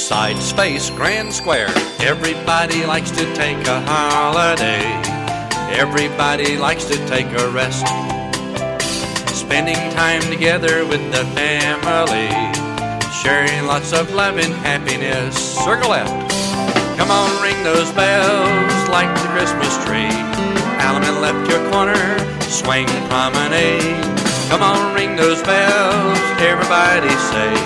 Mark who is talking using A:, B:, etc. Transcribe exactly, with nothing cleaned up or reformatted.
A: Side space, grand square. Everybody likes to take a holiday. Everybody likes to take a rest. Spending time together with the family, sharing lots of love and happiness. Circle left. Come on, ring those bells like the Christmas tree. Allemande left your corner, swing promenade. Come on, ring those bells, everybody say.